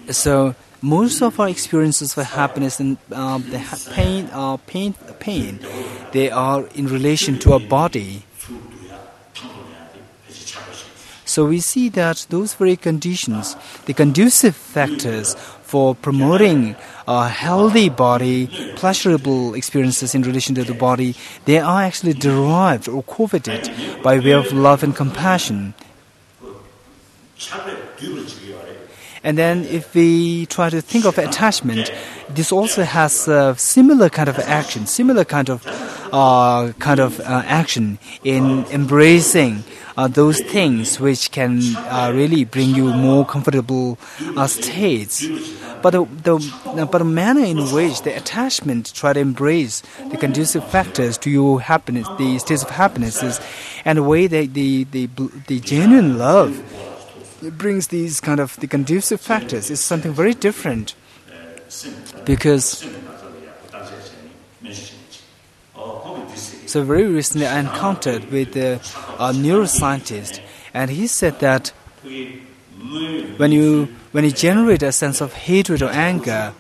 So most of our experiences for happiness and pain, they are in relation to our body. So we see that those very conditions, the conducive factors for promoting a healthy body, pleasurable experiences in relation to the body, they are actually derived or coveted by way of love and compassion. And then if we try to think of attachment, this also has a similar kind of action, similar kind of action in embracing those things which can really bring you more comfortable states. But the manner in which the attachment try to embrace the conducive factors to your happiness, the states of happiness, and the way that the genuine love brings these kind of the conducive factors is something very different. Because so very recently I encountered with a neuroscientist, and he said that when you generate a sense of hatred or anger,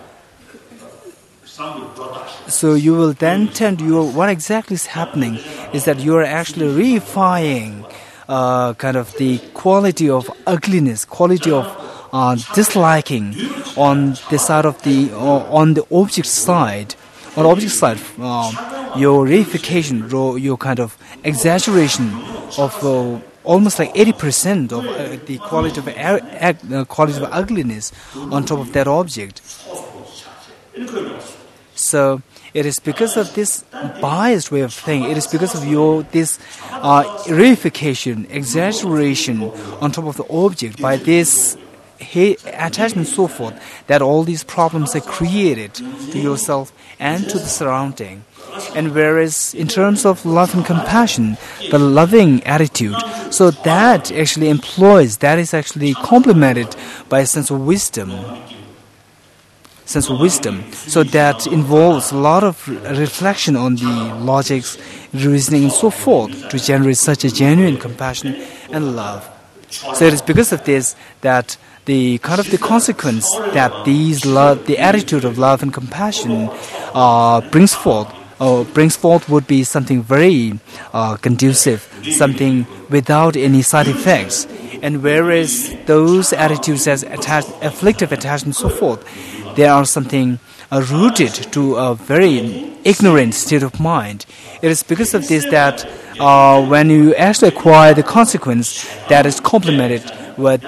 so you will then what exactly is happening is that you are actually reifying kind of the quality of ugliness, quality of disliking on the side of on the object side. On the object side, your reification, your kind of exaggeration of almost like 80% of the quality of ugliness on top of that object. So it is because of this biased way of thinking. It is because of this reification, exaggeration on top of the object by this attachment, so forth, that all these problems are created to yourself and to the surrounding. And whereas in terms of love and compassion, the loving attitude, so that actually that is actually complemented by a sense of wisdom. So that involves a lot of reflection on the logics, reasoning, and so forth to generate such a genuine compassion and love. So it is because of this that the kind of the consequence that the attitude of love and compassion brings forth would be something very conducive, something without any side effects. And whereas those attitudes as afflictive attachment and so forth, they are something rooted to a very ignorant state of mind. It is because of this that when you actually acquire the consequence that is complemented with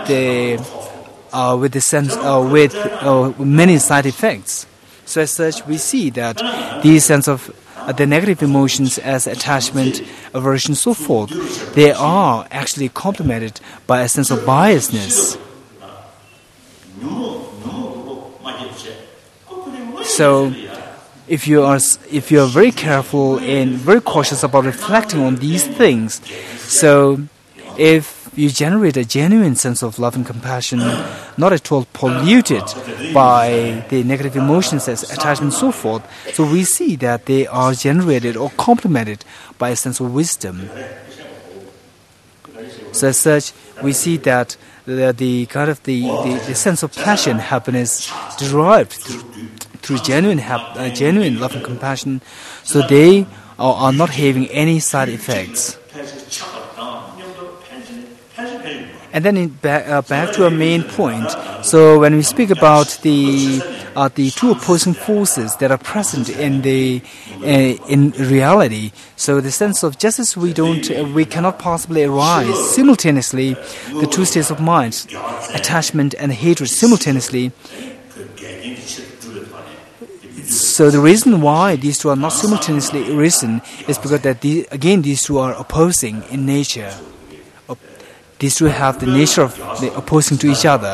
many side effects. So as such, we see that these sense of the negative emotions as attachment, aversion, so forth, they are actually complemented by a sense of biasness. So if you are very careful and very cautious about reflecting on these things, so if you generate a genuine sense of love and compassion, not at all polluted by the negative emotions as attachment and so forth, so we see that they are generated or complemented by a sense of wisdom. So as such, we see that the kind of the sense of passion, happiness derived through genuine love and compassion, so they are not having any side effects. And then back to our main point. So when we speak about the two opposing forces that are present in reality, so the sense of just as we cannot possibly arise simultaneously the two states of mind, attachment and hatred simultaneously. So the reason why these two are not simultaneously arisen is because that these two are opposing in nature. These two have the nature of the opposing to each other.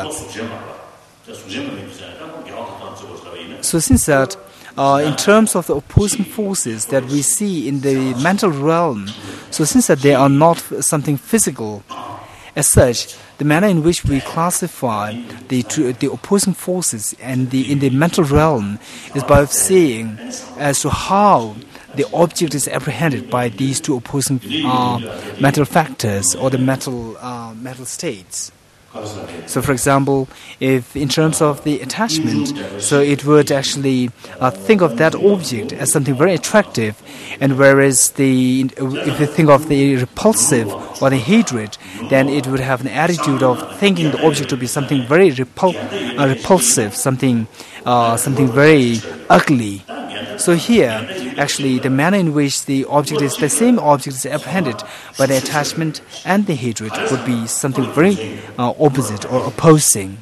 So since that, in terms of the opposing forces that we see in the mental realm, so since that they are not something physical, as such, the manner in which we classify the opposing forces in the mental realm is by seeing as to how the object is apprehended by these two opposing mental factors or the mental states. So, for example, if in terms of the attachment, so it would actually think of that object as something very attractive, and whereas if you think of the repulsive or the hatred, then it would have an attitude of thinking the object to be something very repulsive, something very ugly. So here, actually, the manner in which the same object is apprehended by the attachment and the hatred would be something very opposite or opposing.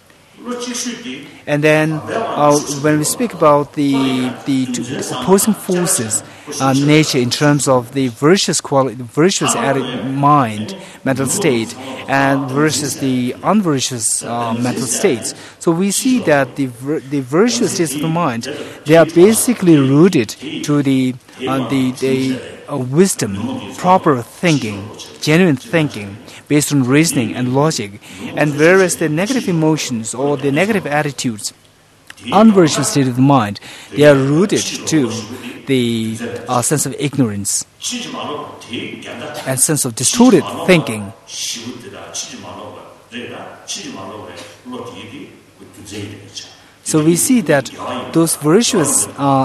And then, when we speak about the opposing forces, nature in terms of the virtuous mind, mental state, and versus the unvirtuous mental states. So we see that the virtuous states of the mind, they are basically rooted to the wisdom, proper thinking, genuine thinking, based on reasoning and logic, and whereas the negative emotions or the negative attitudes, unvirtuous state of the mind, they are rooted to the sense of ignorance and sense of distorted thinking. So we see that those virtuous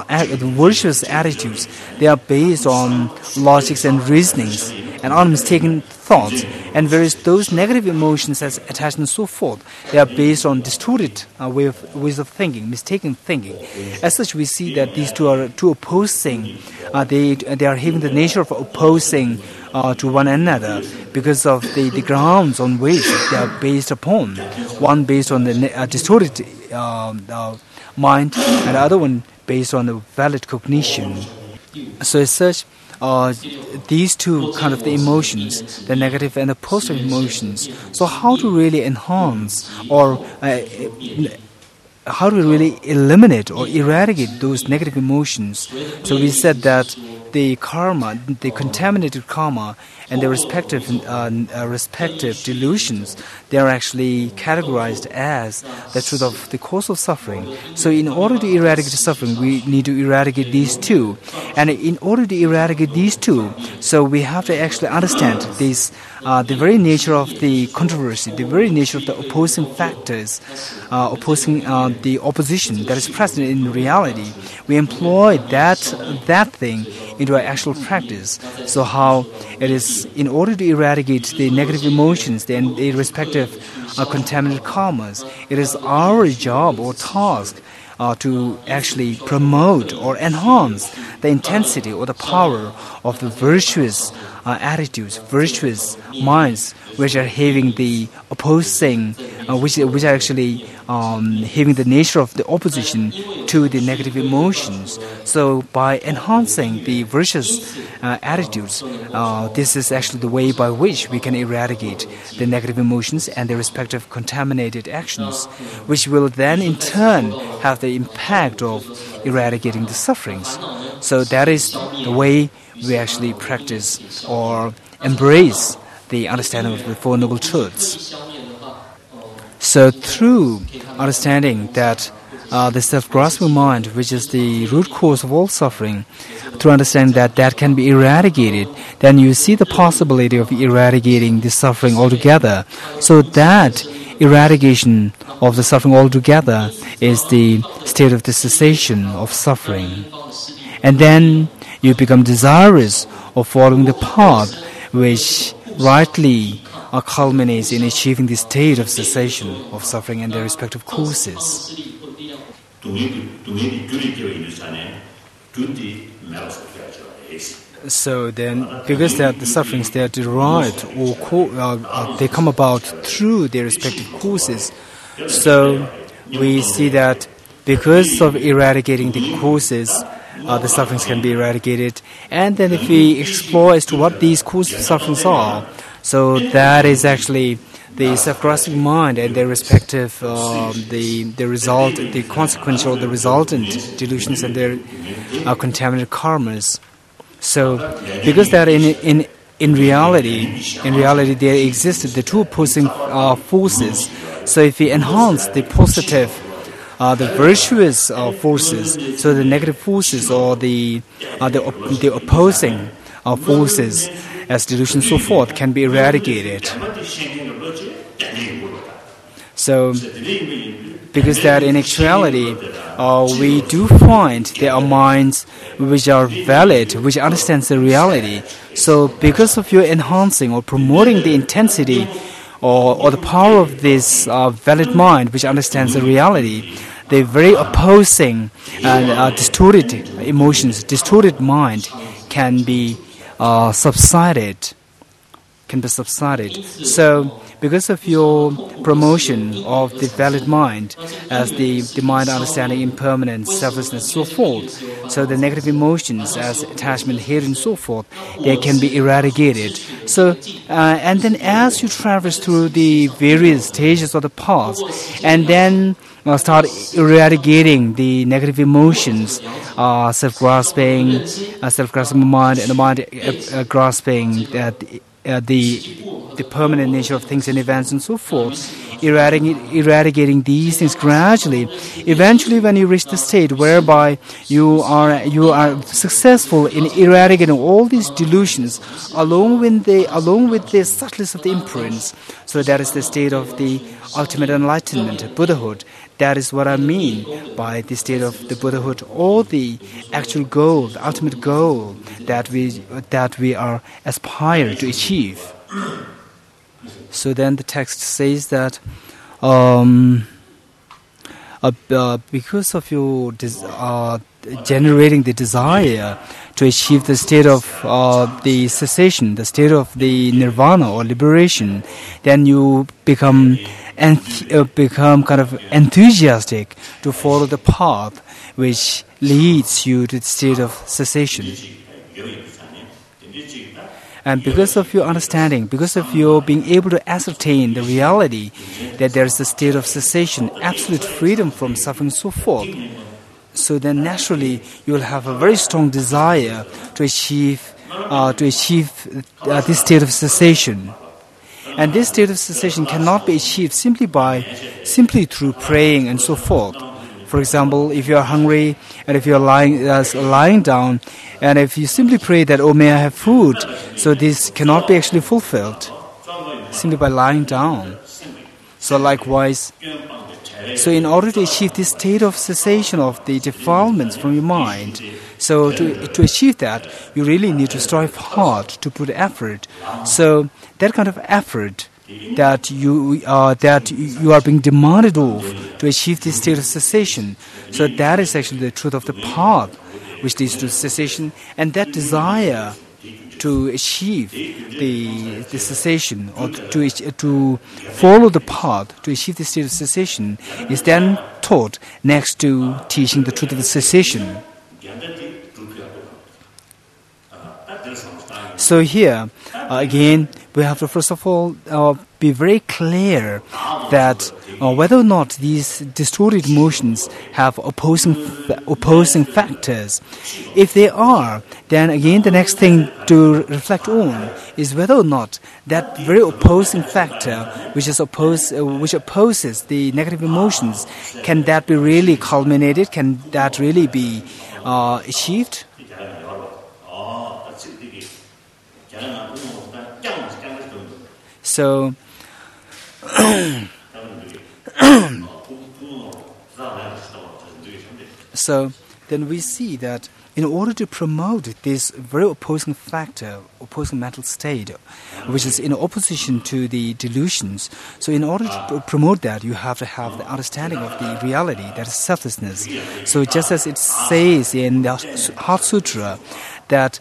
attitudes, they are based on logics and reasonings and unmistaken thoughts, and whereas those negative emotions as attachment and so forth, they are based on distorted ways of thinking, mistaken thinking. As such, we see that these two are opposing. They are having the nature of opposing to one another because of the grounds on which they are based upon. One based on the distorted mind, and the other one based on the valid cognition. So as such, these two kind of the emotions, the negative and the positive emotions. So how to really enhance or how to really eliminate or eradicate those negative emotions? So we said that the karma, the contaminated karma, and their respective delusions, they are actually categorized as the truth of the cause of suffering. So in order to eradicate suffering, we need to eradicate these two. And in order to eradicate these two, so we have to actually understand this, the very nature of the controversy, the very nature of the opposing factors, opposing the opposition that is present in reality. We employ that thing into our actual practice. So how it is, in order to eradicate the negative emotions and the respective contaminated karmas, it is our job or task to actually promote or enhance the intensity or the power of the virtuous attitudes, virtuous minds, which are having the opposing, which are actually having the nature of the opposition to the negative emotions. So by enhancing the virtuous attitudes, this is actually the way by which we can eradicate the negative emotions and their respective contaminated actions, which will then in turn have the impact of eradicating the sufferings. So that is the way we actually practice or embrace the understanding of the Four Noble Truths. So through understanding that the self-grasping mind, which is the root cause of all suffering, through understanding that can be eradicated, then you see the possibility of eradicating the suffering altogether. So that eradication of the suffering altogether is the state of the cessation of suffering. And then you become desirous of following the path which rightly culminates in achieving the state of cessation of suffering and their respective causes. So then, because that the sufferings they are derived or they come about through their respective causes, so we see that because of eradicating the causes, the sufferings can be eradicated. And then if we explore as to what these causes of sufferings are, so that is actually the self-grasping mind and their respective, the consequential, the resultant delusions and their contaminated karmas. So, because that in reality there existed the two opposing forces. So if we enhance the positive, the virtuous forces, so the negative forces or the opposing forces as delusion and so forth can be eradicated. So, because that in actuality, we do find there are minds which are valid, which understands the reality. So, because of your enhancing or promoting the intensity or the power of this valid mind, which understands the reality, the very opposing and distorted emotions, distorted mind can be subsided. So, because of your promotion of the valid mind as the mind understanding impermanence, selflessness, so forth, so the negative emotions as attachment, hate, and so forth, they can be eradicated. So, and then as you traverse through the various stages of the path, and then start eradicating the negative emotions, self-grasping mind, and the mind grasping the permanent nature of things and events and so forth, eradicating these things gradually. Eventually, when you reach the state whereby you are successful in eradicating all these delusions, along with the subtlest of the imprints. So that is the state of the ultimate enlightenment, Buddhahood. That is what I mean by the state of the Buddhahood, or the actual goal, the ultimate goal that we are aspire to achieve. So then the text says that because of your generating the desire to achieve the state of the cessation, the state of the nirvana or liberation, then you become kind of enthusiastic to follow the path which leads you to the state of cessation. And because of your understanding, because of your being able to ascertain the reality that there is a state of cessation, absolute freedom from suffering, so forth, so then naturally you will have a very strong desire to achieve this state of cessation. And this state of cessation cannot be achieved simply through praying and so forth. For example, if you are hungry and if you are lying down, and if you simply pray that, oh, may I have food, so this cannot be actually fulfilled simply by lying down. So likewise, so in order to achieve this state of cessation of the defilements from your mind, so to achieve that, you really need to strive hard, to put effort. So that kind of effort that you are being demanded of to achieve this state of cessation. So that is actually the truth of the path which leads to cessation, and that desire to achieve the cessation or to follow the path to achieve the state of cessation is then taught next to teaching the truth of the cessation. So here, again, we have to first of all be very clear that whether or not these distorted emotions have opposing factors. If they are, then again the next thing to reflect on is whether or not that very opposing factor, which opposes the negative emotions, can that be really culminated? Can that really be achieved? So, so then we see that in order to promote this very opposing factor, opposing mental state, which is in opposition to the delusions, so in order to promote that, you have to have the understanding of the reality, that is selflessness. So just as it says in the Heart Sutra that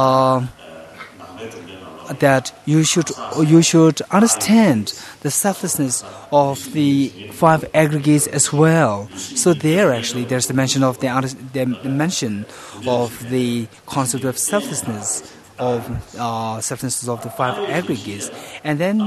you should understand the selflessness of the five aggregates as well. So there's the mention of the mention of the concept of selflessness of the five aggregates, and then.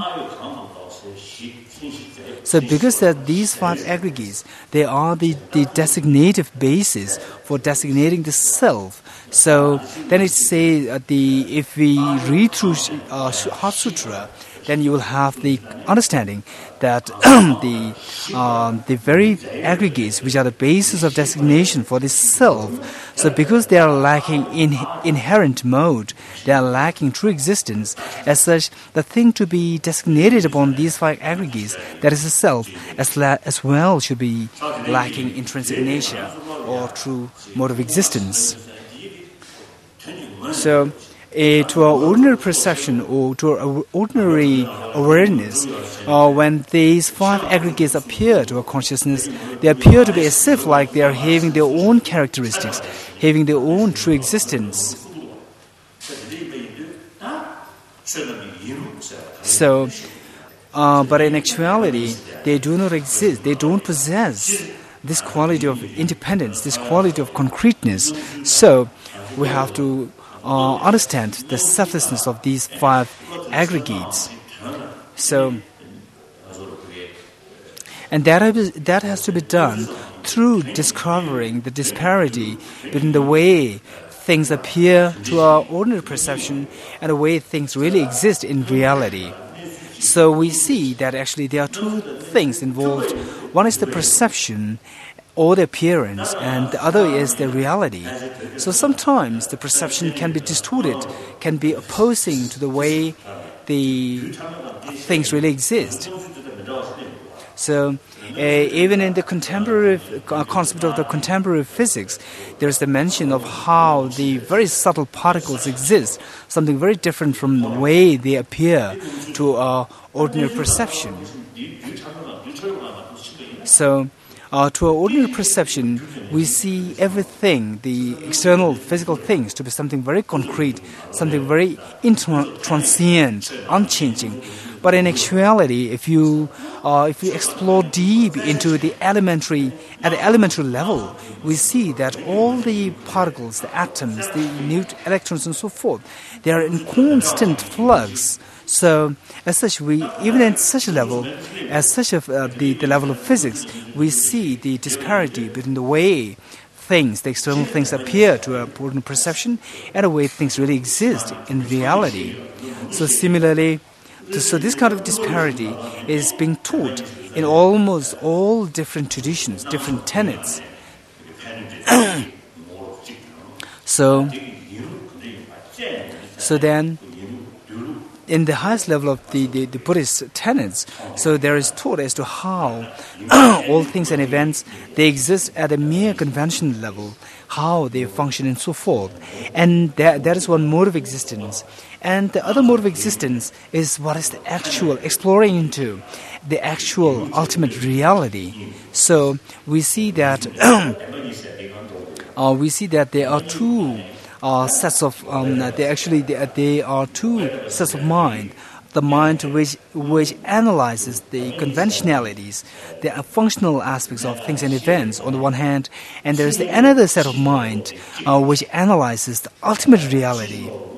So because that these five aggregates, they are the designative basis for designating the self. So then it says if we read through Heart Sutra, then you will have the understanding that the very aggregates which are the basis of designation for the self, so because they are lacking in inherent mode, they are lacking true existence, as such, the thing to be designated upon these five aggregates, that is the self, as well should be lacking intrinsic nature or true mode of existence. So, to our ordinary perception or to our ordinary awareness, when these five aggregates appear to our consciousness, they appear to be as if like they are having their own characteristics, having their own true existence. So, but in actuality, they do not exist. They don't possess this quality of independence, this quality of concreteness. So, we have to understand the selflessness of these five aggregates. So, and that has to be done through discovering the disparity between the way things appear to our ordinary perception and the way things really exist in reality. So we see that actually there are two things involved. One is the perception or the appearance, and the other is the reality. So sometimes the perception can be distorted, can be opposing to the way the things really exist. So even in the contemporary concept of the contemporary physics, there's the mention of how the very subtle particles exist, something very different from the way they appear to our ordinary perception. So, to our ordinary perception, we see everything, the external physical things, to be something very concrete, something very transient, unchanging. But in actuality, if you explore deep into at the elementary level, we see that all the particles, the atoms, the electrons, and so forth, they are in constant flux. So, as such, even at such a level, the level of physics, we see the disparity between the way the external things appear to our ordinary perception and the way things really exist in reality. So, similarly, so this kind of disparity is being taught in almost all different traditions, different tenets. So then, in the highest level of the Buddhist tenets, so there is taught as to how all things and events, they exist at a mere conventional level, how they function and so forth. And that is one mode of existence. And the other mode of existence is what is the actual, exploring into the actual ultimate reality. So we see that there are two sets of there are two sets of mind. The mind which analyzes the conventionalities, the functional aspects of things and events on the one hand, and there is another set of mind which analyzes the ultimate reality.